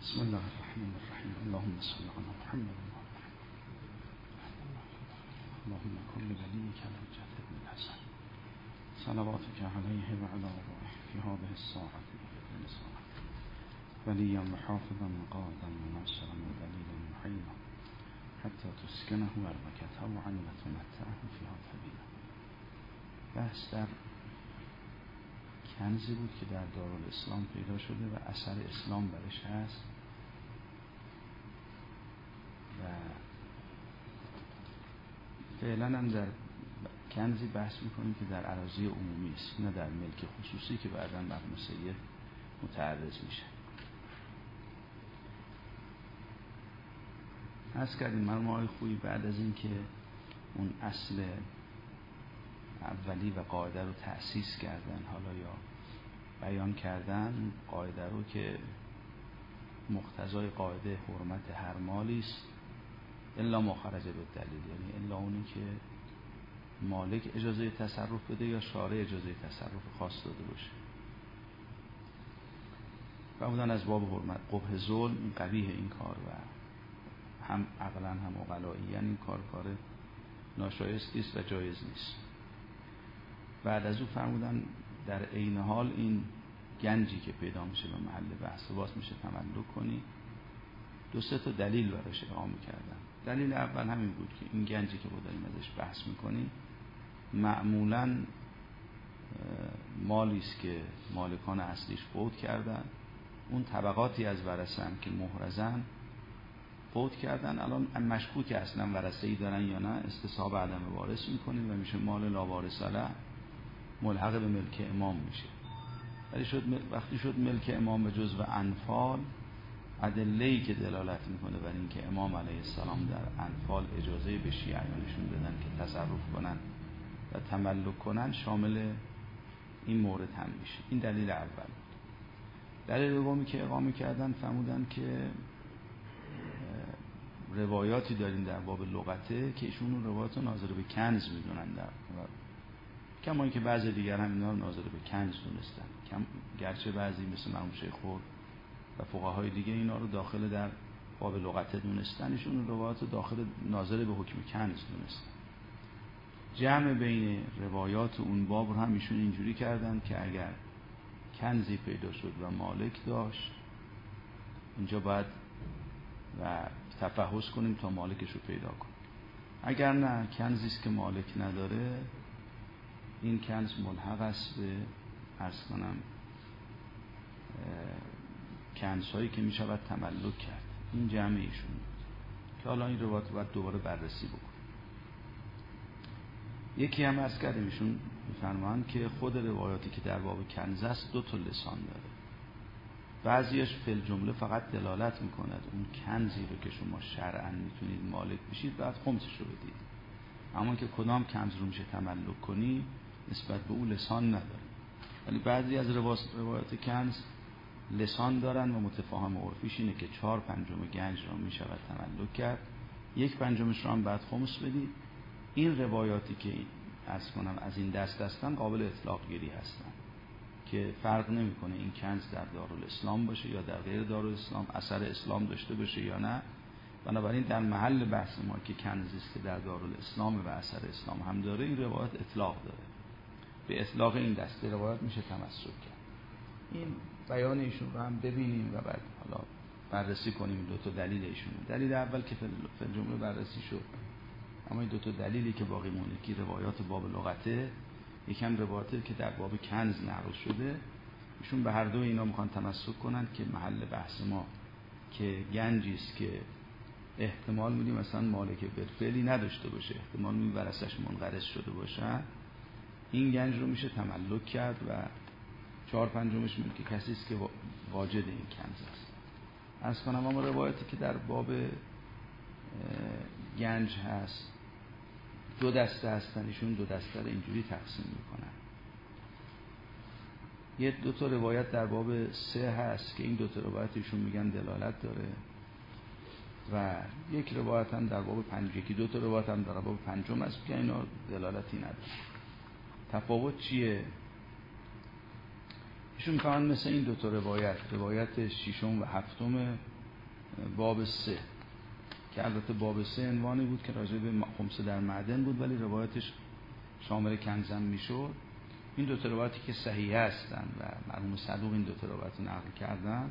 بسم الله الرحمن الرحیم. اللهم صل علی محمد اللهم كن لوليك الحجة بن الحسن صلواتك عليه وعلى آبائه في هذه الساعة بكل ساعة وليا وحافظا وقائدا وناصرا ودليلا وحينا حتى تسكنه أرضك طوعا وتمتعه فيها طويلا. بحث در کنزی بود که در دارالاسلام پیدا شده و اثر اسلام برش هست و فعلا هم در کنزی بحث میکنیم که در اراضی عمومی است، نه در ملک خصوصی که بعدا مرحوم سید متعرض میشه. عرض کردیم مرحوم آقای خویی بعد از این که اون اصل اولی و قاعده رو تأسیس کردن، حالا یا بیان کردن قاعده رو که مقتضای قاعده حرمت هر مالی است الا ما خرج به دلیل، یعنی الا اونی که مالک اجازه تصرف بده یا شارع اجازه تصرف خاص داده باشه. و بودن از باب حرمت قبح ظلم، این قبیح این کار و هم عقلا هم عقلایی، یعنی این کار ناشایستی است و جایز نیست. بعد از او فرمودن در عین حال این گنجی که پیدا میشه به محل بحث باز میشه تملک کنی. دو سه تا دلیل براش اقامه کردن. دلیل اول همین بود که این گنجی که داریم ازش بحث میکنیم معمولاً مالی است که مالکان اصلیش فوت کردن، اون طبقاتی از ورثه هم که محرزن فوت کردن، الان مشکوک اصلا ورثه‌ای دارن یا نه، استصحاب عدم وارث میکنیم و میشه مال لا وارث له، ملحق به ملک امام میشه. ولی وقتی شد ملک امام به جزو انفال، ادله‌ای که دلالت میکنه بر این که امام علیه السلام در انفال اجازه به شیعیانشون دادن که تصرف کنن و تملک کنن، شامل این مورد هم میشه. این دلیل اول. دلیل دومی که اقامه کردن فرمودن که روایاتی داریم در باب لغته که ایشون اون روایات رو ناظر به کنز میدونن، در کما اینکه بعضی دیگر هم اینا رو ناظر به کنز دونستن، گرچه بعضی مثل مرحوم شیخ خور و فقهای دیگه اینا رو داخل در باب لغته دونستن، ایشون روایات رو داخل ناظر به حکم کنز دونستن. جمع بین روایات اون باب رو هم ایشون اینجوری کردن که اگر کنزی پیدا شد و مالک داشت، اینجا باید و تفحص کنیم تا مالکش رو پیدا کنیم. اگر نه کنزی است که مالک نداره، این کنز ملحق است به عرض کنم کنزهایی که می شود تملک کرد. این جمع ایشون بود که حالا این روایت باید دوباره بررسی بکنیم. یکی هم عرض کردیم ایشون می‌فرمایند که خود روایاتی که در باب کنز است دو تا لسان داره. بعضیش فی جمله فقط دلالت میکند اون کنزی رو که شما شرعاً میتونید مالک بشید بعد خمسش رو بدید، اما که کدام کنز رو میشه تملک کنی نسبت به اون لسان نداره. ولی بعضی از روایات کنز لسان دارن و متفاهم عرفیش اینه که 4/5 گنج رو میشود تملک کرد، 1/5 رو هم بعد خمس بدید. این روایاتی که عرض کنم از این دست هستن قابل اطلاق گیری هستن که فرق نمیکنه این کنز در دارالاسلام باشه یا در غیر دارالاسلام، اثر اسلام داشته باشه یا نه. بنابراین در محل بحث ما که کنزی است که در دارالاسلام و اثر اسلام هم داره، این روایت اطلاق داره. به اطلاق این دسته روایت میشه تمسک کرد. این بیان ایشون رو هم ببینیم و بعد حالا بررسی کنیم دو تا دلیل ایشون. دلیل اول که فی جمله بررسی شد، اما این دو تا دلیلی که باقی مونده که روایات باب لغته، یکم روایاتی که در باب کنز نقل شده، ایشون به هر دو اینا میخوان تمسک کنن که محل بحث ما که گنجی است که احتمال میدیم مثلا مالک بالفعلی نداشته باشه، احتمال میدیم ورثش منقرض شده باشه، این گنج رو میشه تملک کرد و 4/5 ملک کسی است که واجد این کنز است. عرض کنم اما روایاتی که در باب گنج هست دو دسته هستن، ایشون دو دسته رو اینجوری تقسیم میکنن. یه دو تا روایت در باب 3 هست که این دو تا روایت ایشون میگن دلالت داره و یک روایت هم در باب 5، یکی دو تا روایت هم در باب 5 هست که اینا دلالتی نداره. تفاوت چیه؟ ایشون میگن مثل این دو تا روایت 6 و 7 باب 3 که البته باب 3 عنوانی بود که راجع به خمس در معدن بود، ولی روایتش شامل کنزم میشد. این دو تا روایتی که صحیح هستن و مرحوم صدوق این دو تا روایت نقل کردن.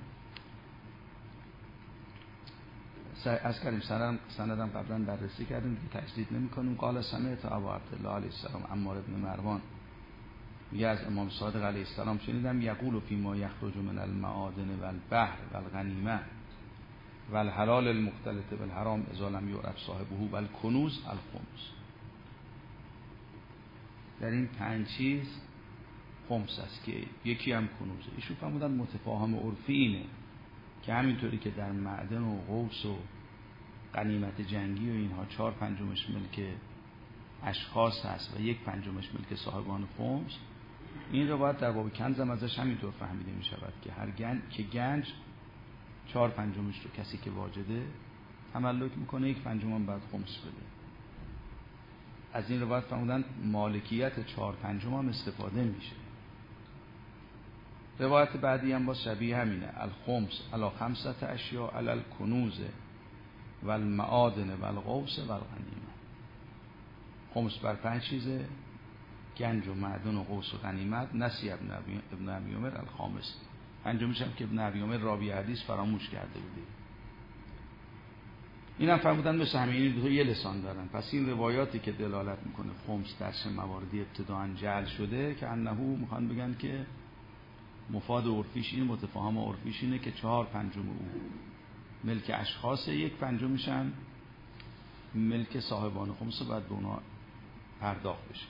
از کردیم سندم قبلا بررسی کردیم که تجدید نمی کنیم. قال سمعت ابا عبدالله علیه السلام عمار ابن مروان میگه از امام صادق علیه السلام شنیدم یقول فی ما یخرج من المعادن و البحر و الغنیمه و الحلال المختلط بالحرام اذا لم یعرف صاحبه و الکنوز الخمس. در این 5 چیز خمس است که یکی هم کنوزه. ایشون فرمودن متفاهم عرفی اینه که همینطوری که در معدن و غوث و غنیمت جنگی و اینها 4/5 ملک اشخاص هست و 1/5 ملک صاحبان خمس، این روایت در باب کنز هم ازش همینطور فهمیده می شود که هر گنج 4/5 رو کسی که واجده تملک میکنه، 1/5 هم باید خمس بده. از این روایت فرمودن مالکیت 4/5 هم استفاده میشه. روایت بعدی هم با شبیه همینه. الخمس علی 5 اشیاء علی الکنوز و المعادن و الغوث و الغنیمه. خمس بر 5 چیزه: گنج و معدن و غوث و غنیمت. نسی ابن ابی عمر الخامس. پنجمیش هم که ابن ابی عمر راوی حدیث فراموش کرده بوده. این هم فرمودن مثل همین این دو یه لسان دارن. پس این روایاتی که دلالت میکنه خمس در چه مواردی ابتداء جعل شده که انه میخوان بگن که مفاد عرفیش این، متفاهم عرفیش اینه که 4/5 او ملک اشخاص، 1/5 میشن ملک صاحبان خمس و بعد به اونا پرداخت بشه.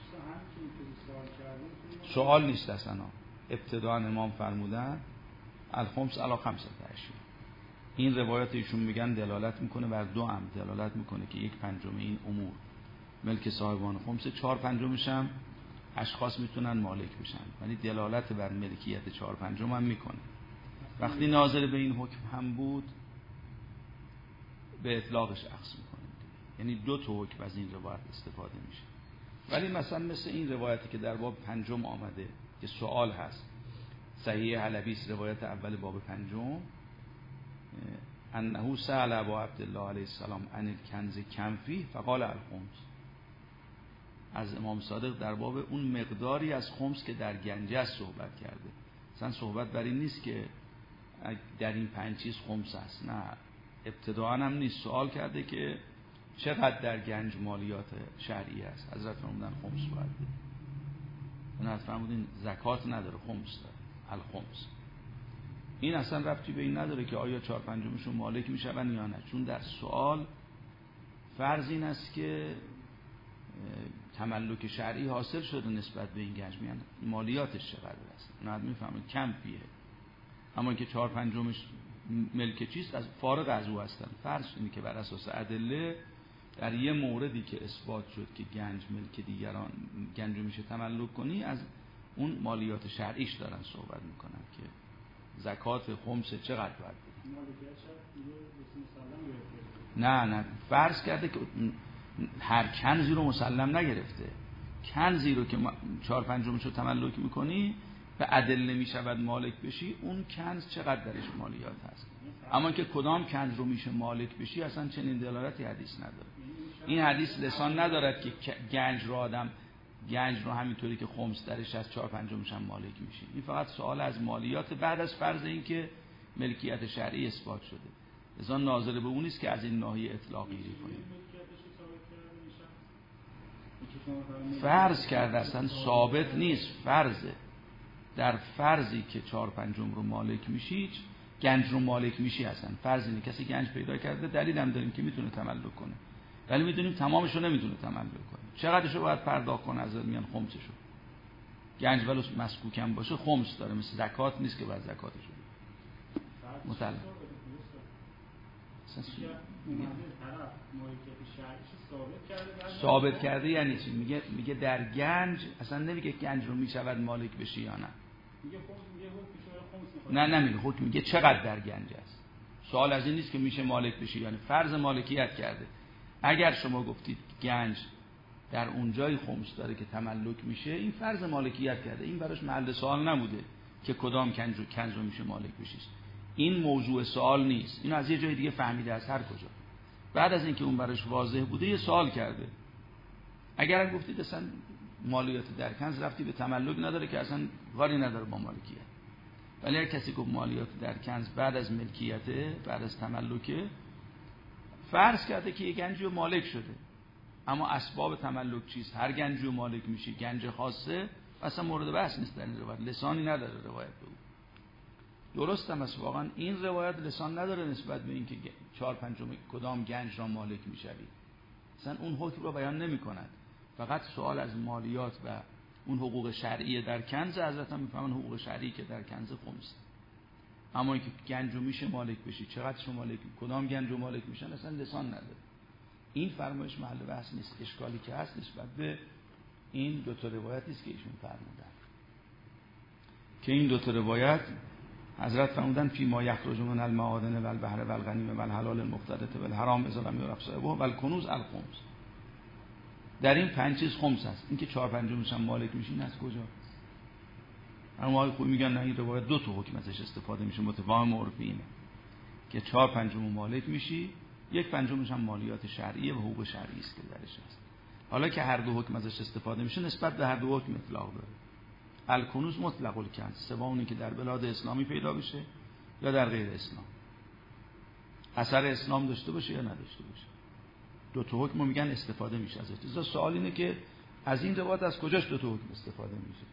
سوال نیست اصلا. ابتداء امام فرمودن الخمس علی 5 اشیاء. این روایات ایشون میگن دلالت میکنه بر دو امر، دلالت میکنه که 1/5 این امور ملک صاحبان خمس، 4/5 هم اشخاص میتونن مالک بشن، ولی دلالت بر ملکیت 4/5 هم میکنه. وقتی ناظر به این حکم هم بود به اطلاقش اخذ میکنه، یعنی 2 تا حکم از این روایت استفاده میشه. ولی مثلا مثل این روایتی که در باب 5 آمده که سوال هست، صحیح حلبی روایت اول باب 5 انه سأل ابا عبدالله علیه السلام عن الکنز کم فیه فقال الخمس. از امام صادق در باب اون مقداری از خمس که در گنج است صحبت کرده. مثلا صحبت بر این نیست که در این 5 چیز خمس است، نه، ابتداء هم نیست. سوال کرده که چقدر در گنج مالیات شرعی است. حضرت فرمودن خمس باید بده. اون حضرت فرمودن زکات نداره، خمس داره، الخمس. این اصلا ربطی به این نداره که آیا 4/5 مالک میشون یا نه، چون در سوال فرض این است که تملک شرعی حاصل شده نسبت به این گنج، میان مالیاتش چقدر است. نه میفهمه کم فیه، اما که 4/5 ملک چیست از فارغ از او هستن. فرض اینه که بر اساس ادله در یه موردی که اثبات شد که گنج ملک دیگران، گنج میشه تملک کنی، از اون مالیات شرعیش دارن صحبت میکنن که زکات خمس چقدر باید بده. نه فرض کرده که هر کنزی رو مسلم نگرفته. کنزی رو که 4/5 رو تملک میکنی به ادله میشود مالک بشی، اون کنز چقدر درش مالیات هست. اما که کدام کنز رو میشه مالک بشی اصلا چنین دلالتی حدیث نداره. این حدیث لسان ندارد که گنج رو همینطوری که خمس درش از 4/5 هم مالک میشه. این فقط سوال از مالیات بعد از فرض این که ملکیت شرعی اثبات شده. لذا ناظر به اون نیست که از این ناحیه اطلاقی کنیم. فرض کرده اصلا ثابت نیست، فرضه. در فرضی که 4/5 رو مالک میشی، گنج رو مالک میشی، اصلا فرض اینه کسی گنج پیدا کرده، دلیل هم داریم که میتونه تملک کنه، ولی میدونیم تمامش رو نمیتونه تملک کنه. چقدرش رو باید پرداخت کنه؟ از میان خمسش رو. گنج ولو مسکوک هم باشه خمس داره، مثل زکات نیست که باید زکاتش رو مطلق ثابت کرده. یعنی چی؟ میگه در گنج اصلا نمیگه گنج رو میشود مالک بشی یا نه. نه نمیگه حکم، میگه چقدر در گنج است. سوال از این نیست که میشه مالک بشی، یعنی فرض مالکیت کرده. اگر شما گفتید گنج در اونجای خمس داره که تملک میشه، این فرض مالکیت کرده، این براش محل سوال نبوده که کدام کنز رو میشه مالک بشیش. این موضوع سوال نیست. این از یه جای دیگه فهمیده از هر کجا. بعد از اینکه اون براش واضح بوده یه سوال کرده. اگر گفتید اصلا مالیات در کنز رفتی به تملک نداره که اصلا کاری نداره با مالکیت. ولی اگر کسی گفت مالیات در کنز بعد از ملکیته، بعد از تملکه، فرض کرده که یه گنجی مالک شده، اما اسباب تملک چیست؟ هر گنجی مالک میشی، گنج خاصه، اصلا مورد بحث نیست در این روایت، لسانی نداره روایت به او. درست هم است، واقعا این روایت لسان نداره نسبت به اینکه 4/5 کدام گنج را مالک میشوی. اصلا اون حکم رو بیان نمی‌کند. فقط سوال از مالیات و اون حقوق شرعی در کنز، حضرت هم میفهمن حقوق شرعی که در کنز خمس. اما اینکه گنجو میشه مالک بشی، چقدر شما مالک، کدام گنجو مالک میشن، اصلا لسان نداره. این فرمایش محل بحث نیست. اشکالی که هست نسبت به این دو تا روایتی است که ایشون فرمودن، که این دو تا روایت حضرت فرمودن فی ما یخرج من المعادن و البحر و الغنیم و الحلال المختلط و الحرام اذا لم یعرف صاحبه و الکنوز الخمس. در این 5 چیز خمس است. اینکه 4/5 هم مالک میشین از کجا؟ اما خوب میگن نه، این روایت دو تا حکم ازش استفاده میشه، متفاهم عرفی اینه که 4/5 مالک میشی، 1/5 هم مالیات شرعیه و حقوق شرعی است که درش هست. حالا که هر دو حکم ازش استفاده میشه، نسبت به هر دو حکم اطلاق داره. الکنوز مطلق الکنز، سواء اونی که در بلاد اسلامی پیدا بشه یا در غیر اسلام، اثر اسلام داشته باشه یا نداشته باشه، دو تا حکم میگن استفاده میشه ازش. لذا سوال اینه که از این روایت از کجاش دو تا حکم استفاده میشه؟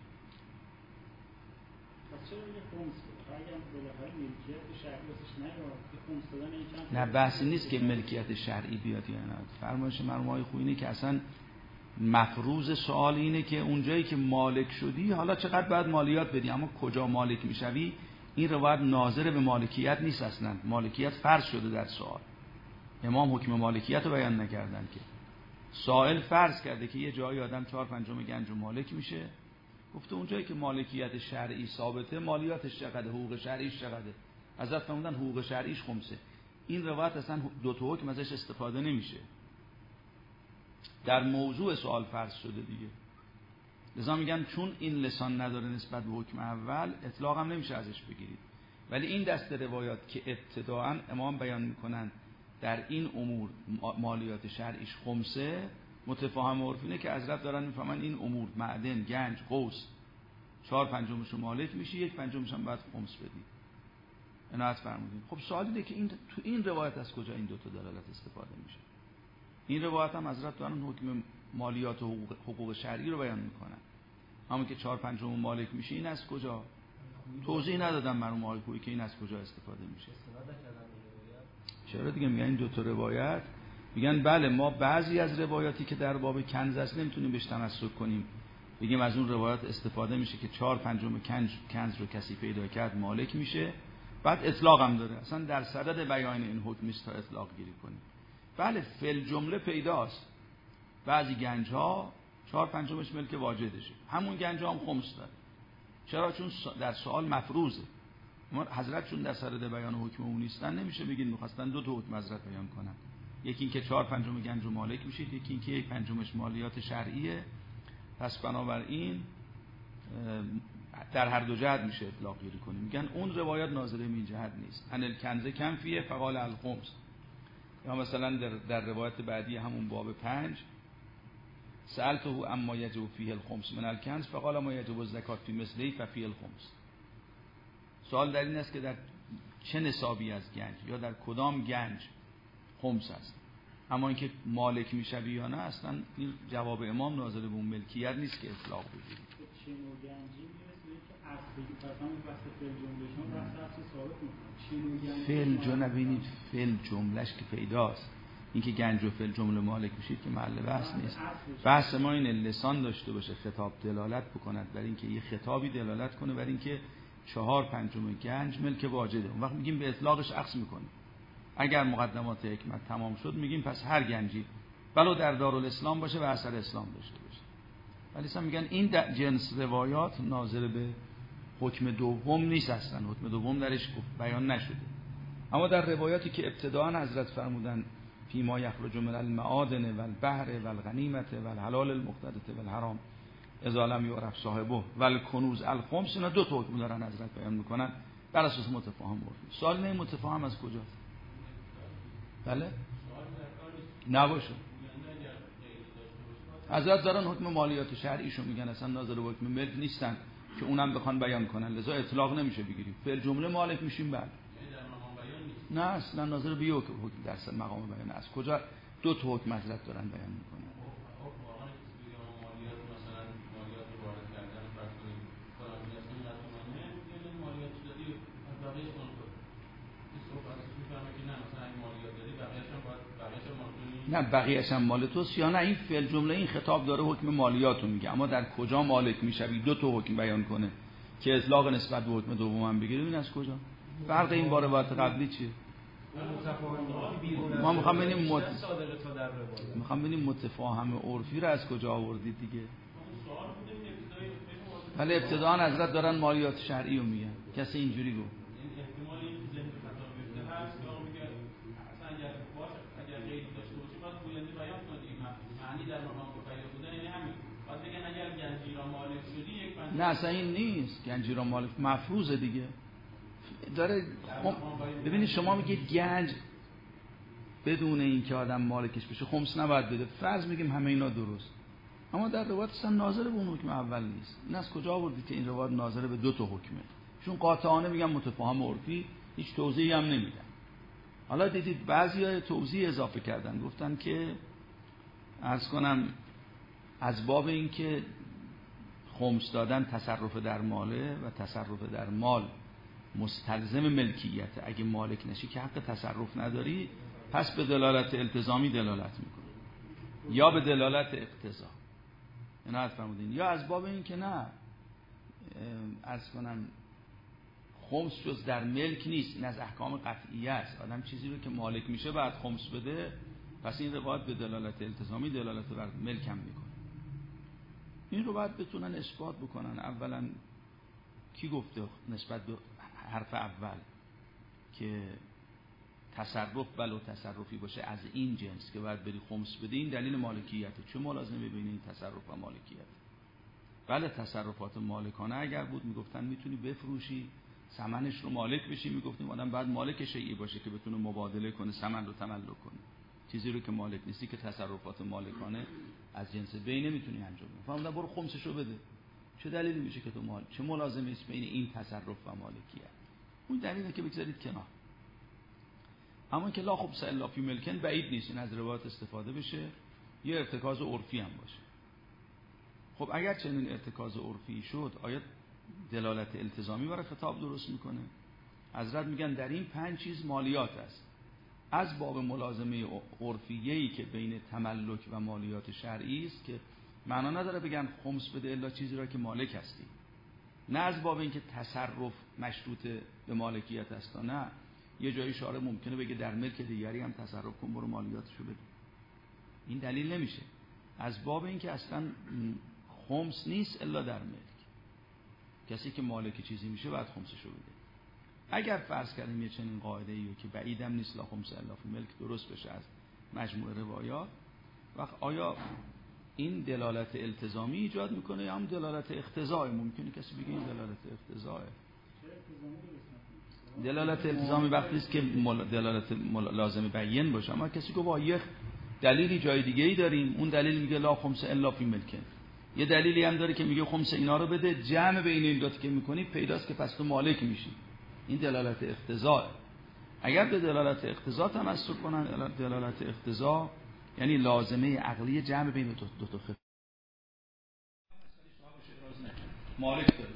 نه بحث نیست که ملکیت شرعی بیاد یا نه. فرمایش مرحوم خویی اینه که اصلا مفروض سوال اینه که اونجایی که مالک شدی حالا چقدر باید مالیات بدی، اما کجا مالک میشوی این روایت ناظر به مالکیت نیست. اصلا مالکیت فرض شده در سوال، امام حکم مالکیت رو بیان نکردن که سائل فرض کرده که یه جایی آدم 4/5 گنج مالک میشه، گفته اونجایی که مالکیت شرعی ثابته مالیاتش چقدر، حقوق شرعیش چقدر. حضرت فرمودن حقوق شرعیش خمسه. این روایت اصلا دو تا حکم ازش استفاده نمیشه، در موضوع سوال فرض شده دیگه. لذا میگن چون این لسان نداره نسبت به حکم اول، اطلاق هم نمیشه ازش بگیرید. ولی این دسته روایات که ابتداءً امام بیان میکنن در این امور مالیات شرعیش خمسه، متفاهم عرفینه که حضرت دارن میفهمن این امور معدن، گنج، قوس 4/5 مالک میشی، 1/5 هم باید خمس بدی. عنایت فرمودین. خب سوال اینه که این تو این روایت از کجا این دو تا دلالت استفاده میشه؟ این روایت هم حضرت دارن حکم مالیات و حقوق شرعی رو بیان میکنن، اما که 4/5 مالک میشه این از کجا؟ توضیح ندادم مرحوم آقای خویی که این از کجا استفاده میشه. چرا دیگه میگن این دو تا روایت، میگن بله ما بعضی از روایاتی که در باب کنز است نمیتونیم بهش تمسک کنیم، بگیم از اون روایات استفاده میشه که 4/5 کنز رو کسی پیدا کرد مالک میشه، بعد اطلاق هم داره، اصلا در صدد بیان این حکم است تا اطلاق گیری کنیم. بله فل جمله پیداست، بعضی گنج ها 4/5 ملک واجدشه، همون گنج ها هم خمس داره. چرا؟ چون در سوال مفروضه. ما حضرت چون در صدد بیان حکم اون نیستن، نمیشه بگید می‌خواستن دو تا حکم حضرت بیان کنن، یکی اینکه 4/5 گنج رو مالک میشید، یکی اینکه 1/5 مالیات شرعیه. پس بنابراین در هر دو جهت میشه اطلاق گیری کنیم. میگن اون روایت ناظره این جهت نیست. ان الکنز کم فیه فقال الخمس. یا مثلا در روایت بعدی همون باب 5 سألته اما یجب فیه الخمس من الکنز فقال ما یجب الزکات فی مثله ففیه الخمس. سوال در این است که در چه نصابی از گنج یا در کدام گنج خمس است، اما اینکه مالک میشوی یا نه اصلا این جواب امام ناظر به اون ملکیت نیست که اطلاق بگیرید. چه نوع گنجی میرسه که اصلی مثلا واسه فعل جملهشون راست ثابت میکنه. چه نوع گنجی فعل نبینید، فعل جملهش که پیداست، اینکه گنج و فعل جمله مالک میشید که محل بحث نیست. بحث ما این لسان داشته باشه، خطاب دلالت بکند بر اینکه یه خطابی دلالت کنه بر اینکه 4/5 گنج ملک واجده. اون وقت میگیم به اطلاقش عکس میکنیم. اگر مقدمات حکمت تمام شد میگیم پس هر گنجی ولو در دارالاسلام باشه و اثر اسلام داشته باشه. ولی اصلا میگن این جنس روایات ناظر به حکم دوم نیست، اصلا حکم دوم درش بیان نشده. اما در روایاتی که ابتداء حضرت فرمودن فی ما یخرج من المعادن و البحر و الغنیمت و الحلال المختلط و الحرام اذا لم یعرف صاحبه و الکنوز الخمس، اینا دو تا حکم دارن حضرت بیان میکنن بر اساس متفاهم عرفی. سوال نه متفاهم از کجاست؟ بله؟ نباشه. حضرت دارن حکم مالیات شرعیشو میگن، اصلا ناظر به حکم ملک نیستن که اونم بخوان بیان کنن، لذا اطلاق نمیشه بگیریم فعل جمله مالک میشیم. بعد نه اصلا ناظر به حکم در مقام بیان. از کجا دو تا حکم حضرت دارن بیان میکنن؟ نه بقیه‌اش هم مال توست یا نه این فعل جمله این خطاب داره حکم مالیاتو میگه، اما در کجا مالک میشوی دو تا حکم بیان کنه که اطلاق نسبت به حکم دوم هم بگیره. این از کجا فرق این با روایت قبلی چیه؟ ما میخوام ببینیم متفاهم عرفی رو از کجا آوردید دیگه. ولی ابتداء حضرت دارن مالیات شرعی رو میگن. کسی اینجوری گفت؟ نه اصلا این نیست. گنجیرا مالک مفروضه دیگه داره. ببینید شما میگید گنج بدون اینکه آدم مالکش بشه خمس نباید بده، فرض میگیم همه اینا درست، اما در روایت اصلا ناظر به اون حکم اول نیست. این از کجا آوردید که این روایت ناظر به دو تا حکمه؟ چون قاطعانه میگم متفاهم عرفی، هیچ توضیحی هم نمیدن. حالا دیدید بعضیا توضیح اضافه کردن، گفتن که عرض کنم از باب این که خمس دادن تصرف در ماله و تصرف در مال مستلزم ملکیت، اگه مالک نشی که حق تصرف نداری، پس به دلالت التزامی دلالت میکنه یا به دلالت اقتضا. اینا فرمودین. یا از باب این که نه عرض کنم خمس جز در ملک نیست، این از احکام قطعیه است. آدم چیزی رو که مالک میشه بعد خمس بده، پس این روایت به دلالت التزامی دلالت بر ملک هم میکنه. این رو باید بتونن اثبات بکنن. اولا کی گفته نسبت به حرف اول که تصرف بلو تصرفی باشه از این جنس که باید بری خمس بدی، این دلیل مالکیته. چه ملازمه بین این تصرف و مالکیت؟ بله تصرفات مالکانه اگر بود میگفتن میتونی بفروشی ثمنش رو مالک بشی، میگفتیم آدم بعد مالک شیئی باشه که بتونه مبادله کنه ثمن رو تملک کنه. چیزی رو که مالک نیستی که تصرفات مالکانه از جنس بی نمیتونی انجام بدی. فرمودن برو خمسشو بده. چه دلیلی میشه که تو مال چه ملازمه است بین این تصرف و مالکیت؟ اون دلیله که بگذارید کنار. اما که لا خبث الا فی ملکن بعید نیست این از روایت استفاده بشه، یه ارتکاز عرفی هم باشه. خب اگر چنین ارتکاز عرفی شد، آیا دلالت التزامی برای خطاب درست میکنه؟ حضرت میگن در این 5 چیز مالیات است. از باب ملازمه عرفیه‌ای که بین تملک و مالیات شرعی است که معنا نداره بگن خمس بده الا چیزی را که مالک هستی، نه از باب اینکه تصرف مشروط به مالکیت است. نه یه جایی شارع ممکنه بگه در ملک دیگری هم تصرف کن برو مالیاتشو بده. این دلیل نمیشه. از باب اینکه اصلا خمس نیست الا در ملک، کسی که مالک چیزی میشه بعد خمسشو بده. اگر فرض کردیم یه چنین قاعده ای که بعیدم نیست لا خمس الا فی ملک درست بشه از مجموع روایات، وقت آیا این دلالت التزامی ایجاد میکنه یا هم دلالت اقتضایی؟ ممکنه کسی بگه این دلالت اقتضایی. دلالت التزامی وقتی است که دلالت لازم بیان باشه. اما کسی که با یه دلیلی جای دیگه ای داریم، اون دلیل میگه لا خمس الا فی ملک، یه دلیلی هم داره که میگه خمس اینا رو بده، جمع بین این دو تا که میکنی پیداست که پس تو مالک میشی. این دلالت اقتضا. اگر به دلالت اقتضا تمسک کنن، دلالت اقتضا یعنی لازمه عقلی جمع بین دو تا خطاب. مالک داره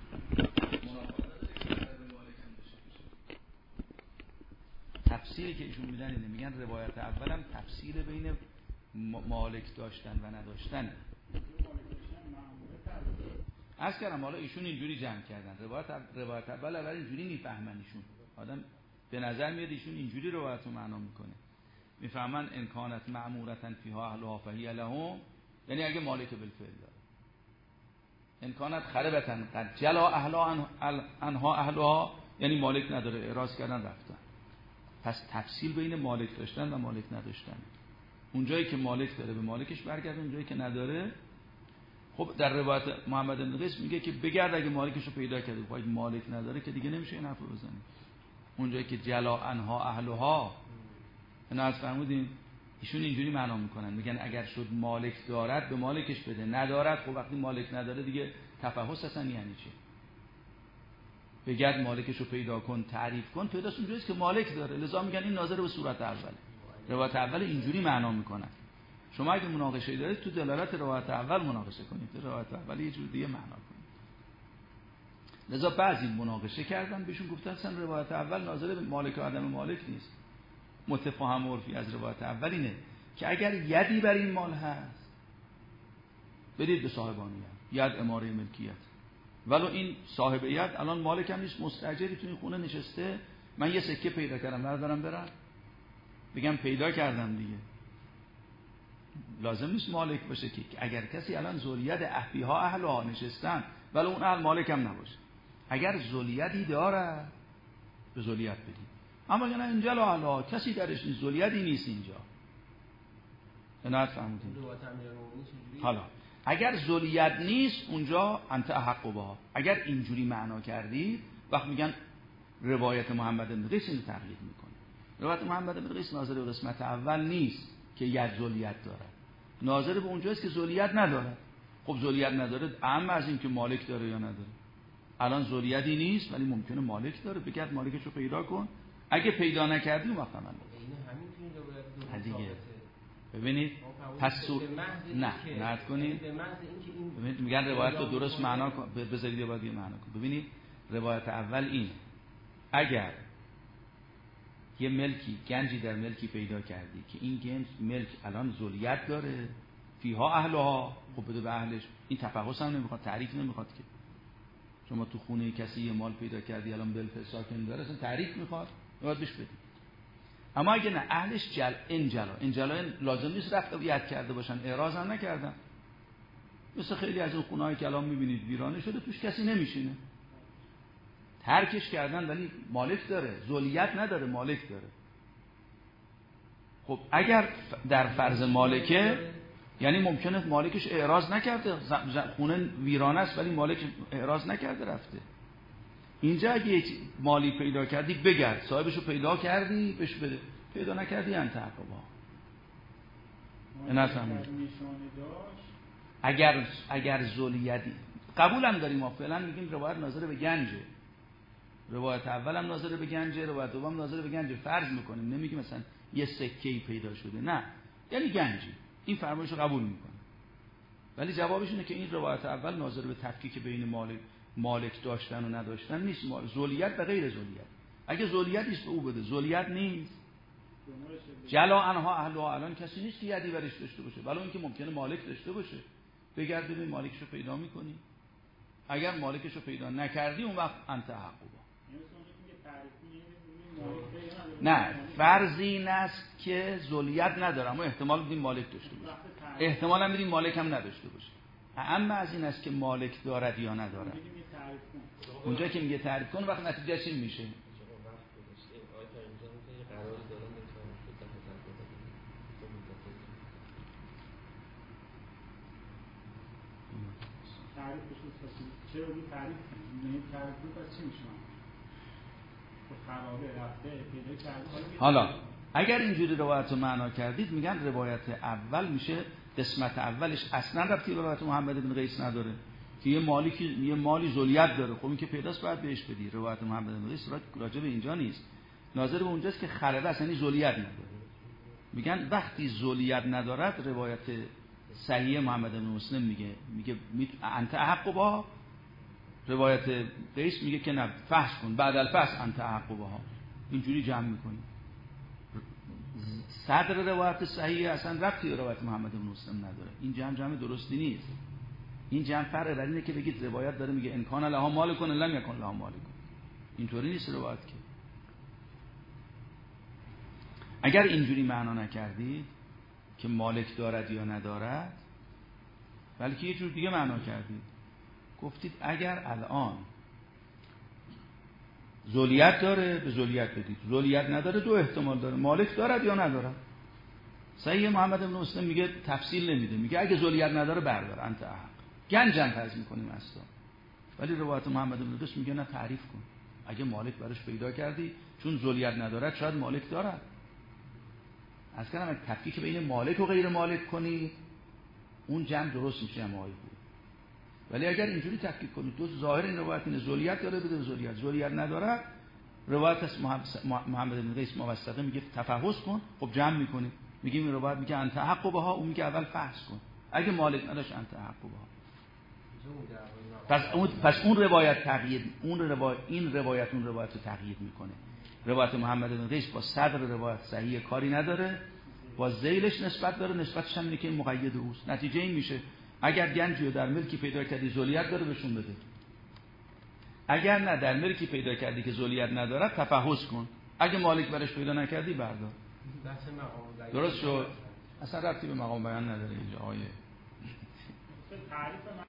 تفسیری که ایشون میدن اینه، میگن روایت اولم تفسیر بین مالک داشتن و نداشتن. از کردم حالا ایشون اینجوری جمع کردن روایت اول اینجوری میفهمن. ایشون آدم به نظر میاد ایشون اینجوری روایت رو معنا میکنه، میفهمن انکانت معمورتن فیها اهلها فهی لهم، یعنی اگه مالک بالفعل داره. انکانت خربتن قد جلا انها اهلها، یعنی مالک نداره اعراض کردن رفتن. پس تفصیل بین مالک داشتن و مالک نداشتن. اونجایی که مالک داره به مالکش برگرده، اونجایی که نداره خب در روایت محمد بن قیس میگه که بگرد اگه مالکش رو پیدا کرده. خب اگه مالک نداره که دیگه نمیشه این حرف رو بزنی. اونجایی که جلا انها اهلها، اینا از فرمودین ایشون اینجوری معنا میکنن، میگن اگر شد مالک دارد به مالکش بده، ندارد خب وقتی مالک نداره دیگه تفحص اصلا یعنی چی؟ بگرد مالکش رو پیدا کن، تعریف کن، پیداست اونجاییست که مالک داره. لذا میگن این ناظر به صورت اوله. روایت اول اینجوری معنا میکنن. شما اگه مناقشه دارید تو دلالت روایت اول مناقشه کنید، روایت اول یه جور دیگه معنا کنید. لذا بعضی مناقشه کردن بهشون گفتن اصلا روایت اول ناظر به مالک و عدم مالک نیست. متفاهم عرفی از روایت اول اینه که اگر یدی بر این مال هست بدید به صاحبانیت، ید اماره ملکیت، ولو این صاحب ید الان مالک هم نیست، مستاجری تو این خونه نشسته، من یه سکه پیدا کردم بردارم برم بگم پیدا کردم دیگه، لازم نیست مالک باشه که اگر کسی الان ذریت احبیها اهلها نشستن ولو اون اهل مالک هم نباشه، اگر ذریتی داره به ذریت بدید. اما اگر اینجا لا کسی درش نیست، ذریتی نیست اینجا، عنایت فهمیدین؟ حالا اگر ذریت نیست اونجا انت احق بها. اگر اینجوری معنا کردید وقت میگن روایت محمد بن قیس اینو تقلید میکنه. روایت محمد بن قیس ناظر به قسمت اول نیست که ید ذریت داره، ناظر به اونجاست که ذریت نداره. خب ذریت نداره اما از این که مالک داره یا نداره. الان ذریتی نیست ولی ممکنه مالک داره، بگرد مالکش رو پیدا کن، اگه پیدا نکردی اون وقت من دیگه ببینید پس نه کنید، میگن روایت رو درست معنا کن، بذارید یه بار دیگه معنا کن. ببینید روایت اول این، اگر یه ملکی گنجی در ملکی پیدا کردی که این گنج ملک الان ذریت داره فیها اهلها، خب بده به اهلش. این تفحص هم نمیخواد، تعریف نمیخواد که شما تو خونه کسی یه مال پیدا کردی الان بالفعل ساکن داره، اصلا تعریف میخواد باید بهش بدی. اما اگه نه اهلش انجلا لازم نیست رفعیت کرده باشن، اعراض هم نکردن. مثل خیلی از اون خونه‌ای که الان میبینید ویرانه شده توش کسی نمیشینه، ترکش کردن ولی مالک داره، ذریت نداره مالک داره. خب اگر در فرض مالکه یعنی ممکنه مالکش اعراض نکرده، خونه ویرانه است ولی مالک اعراض نکرده رفته. اینجا اگه یک مالی پیدا کردی بگرد، صاحبشو پیدا کردی بهش بده، پیدا نکردی انت عقبا. اگر ذریتی قبولم داریم، ما فعلا میگیم روایت ناظر به گنجه، روایت اول هم ناظر به گنجه، روایت دوم ناظر به گنجه، فرض میکنیم، نمیگیم مثلا یه سکه‌ای پیدا شده، نه یعنی گنجی، این فرمایشو قبول میکنه. ولی جوابش اینه که این روایت اول ناظر به تفکیک بین مالک داشتن و نداشتن نیست، ذریت و غیر ذریت. اگه ذریت است او بده، ذریت نیست جلا انها اهلها، الان کسی نیست که یدی برش داشته باشه، ولی اینکه ممکنه مالک داشته باشه، بگرد ببین مالکشو پیدا میکنی. اگر مالکشو پیدا نکردی اون وقت انت حقوقا. نه فرض این است که ذریت نداره اما احتمال میدیم مالک داشته باشه، احتمال هم میدیم مالک هم نداشته باشه. اما از این است که مالک دارد یا ندارد. اونجا که میگه تعریف کن وقت نتیجهش این میشه. حالا اگر اینجوری روایت رو معنا کردید میگن روایت اول میشه قسمت اولش اصلا ربطی به روایت محمد بن قیس نداره که یه مالی ذریت داره، خب این که پیداست باید بهش بدی. روایت محمد بن قیس راجع به اینجا نیست، ناظر به اونجاست که خربه اصلا ذریت نداره. میگن وقتی ذریت ندارد روایت صحیح محمد بن مسلم میگه انت احق بها، روایت قیس میگه که نه فحص کن بعد الفحص انت احق بها، اینجوری جمع میکنی. صدر روایت صحیح اصلا ربطی به روایت محمد بن مسلم نداره. این جمع درستی نیست. این جمع فرق بر اینه که بگید روایت داره میگه امکان لها مال کن لم یکن لها مال کن، اینطوری نیست روایت که. اگر اینجوری معنا نکردید که مالک دارد یا ندارد، بلکه یه جور دیگه معنا کردید، گفتید اگر الان ذریت داره به ذریت بدید، ذریت نداره دو احتمال داره، مالک دارد یا ندارد. صحیح محمد بن مسلم میگه تفصیل نمیده، میگه اگه ذریت نداره بردار انت احق. گنجم فرض میکنیم اصلا. ولی روایت محمد بن قیس میگه نه تعریف کن. اگه مالک براش پیدا کردی چون ذلیت ندارد شاید مالک دارد. از کنم اگه تفکیک بین مالک و غیر مالک کنی اون جمع درست میشه جمع‌های خوب. ولی اگر اینجوری تفکیک کنی تو ظاهر این روایت اینه ذلیت داره بده ذلیت نداره، روایت از محمد بن قیس موثقه میگه تفحص کن. خب جمع میکنی میگیم این روایت میگه انت حق بها، اون میگه اول فحص کن. اگه مالک نداشت انت حق بها. پس اون روایت تقیید این روایت رو تقیید میکنه. روایت محمد بن قیس با صدر روایت صحیح کاری نداره، با ذیلش نسبت داره، نسبتش هم اینه که مقید اوست. نتیجه این میشه اگر گنجی رو در ملکی پیدا کردی ذلیت داره بهشون بده، اگر نه در ملکی پیدا کردی که ذلیت نداره تفحص کن، اگه مالک برش پیدا نکردی بردار. درست شد؟ اصلا ربطی به مقام بیان نداره اینجا آیه.